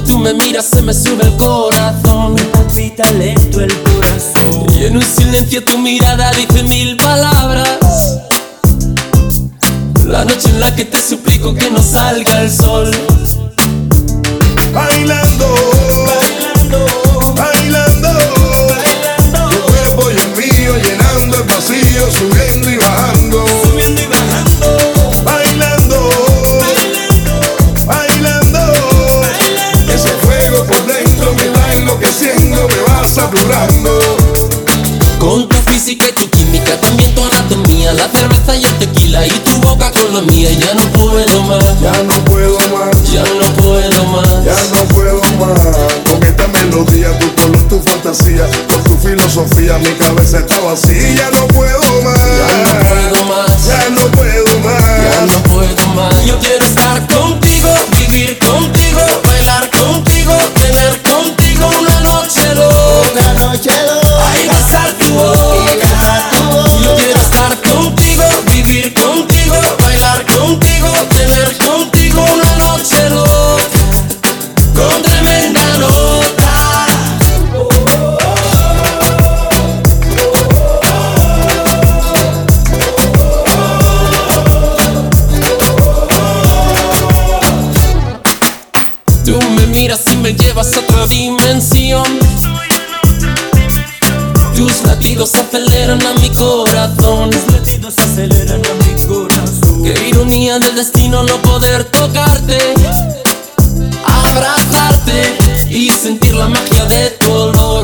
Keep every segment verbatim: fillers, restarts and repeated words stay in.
tú me miras se me sube el corazón. Me palpita lento el corazón. Y en un silencio tu mirada dice mil palabras. La noche en la que te suplico que no salga el sol. Bailando, Bailando, bailando, bailando, tu cuerpo y el mío llenando el vacío, subiendo y bajando. subiendo y bajando, Bailando, bailando, bailando, bailando. ese fuego por dentro me va enloqueciendo, me va saturando. Con tu física y tu química, también tu anatomía, la cerveza y el tequila y tu boca con la mía. Ya no puedo más, Ya no puedo más, ya no puedo más. ya no puedo más. Con esta melodía, tu color, tu fantasía, con tu filosofía, mi cabeza está vacía. Ya no puedo más, Ya no puedo más, ya no puedo ya más. no puedo más. Yo quiero estar contigo, vivir contigo, bailar contigo, tener contigo una noche loca. Una noche loca, Ahí besar tu boca. besar tu boca. Yo quiero estar contigo, vivir contigo, bailar contigo, tener contigo una noche loca, con tremenda nota. Tú me miras y me llevas a otra dimensión. Tus latidos aceleran a mi corazón. Los latidos aceleran a mi corazón. Qué ironía del destino no poder tocarte, abrazarte y sentir la magia de tu olor.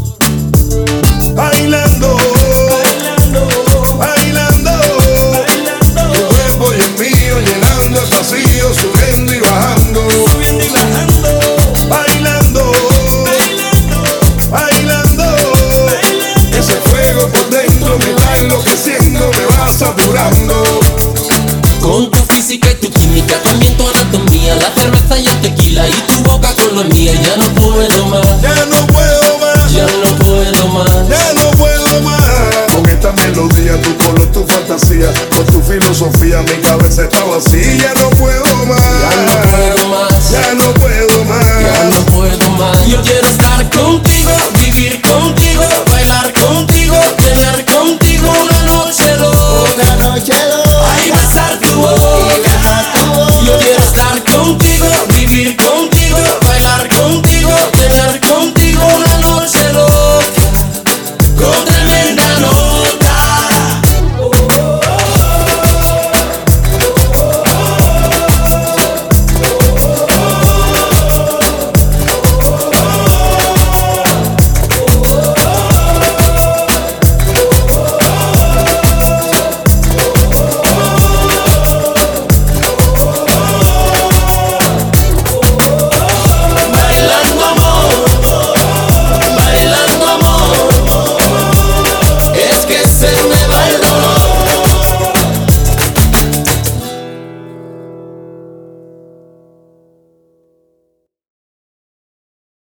Bailando, Bailando, bailando, bailando, tu cuerpo y el mío llenando el vacío, subiendo y bajando. subiendo y bajando, Bailando, bailando, bailando, ese fuego por dentro me va enloqueciendo, me va saturando. Con tu física y tu química, también tu anatomía, la cerveza y el tequila y tu boca con la mía. Ya no puedo más, Ya no puedo más, ya no puedo más. ya no puedo más. Con esta melodía, tu color, tu fantasía, con tu filosofía, mi cabeza está vacía.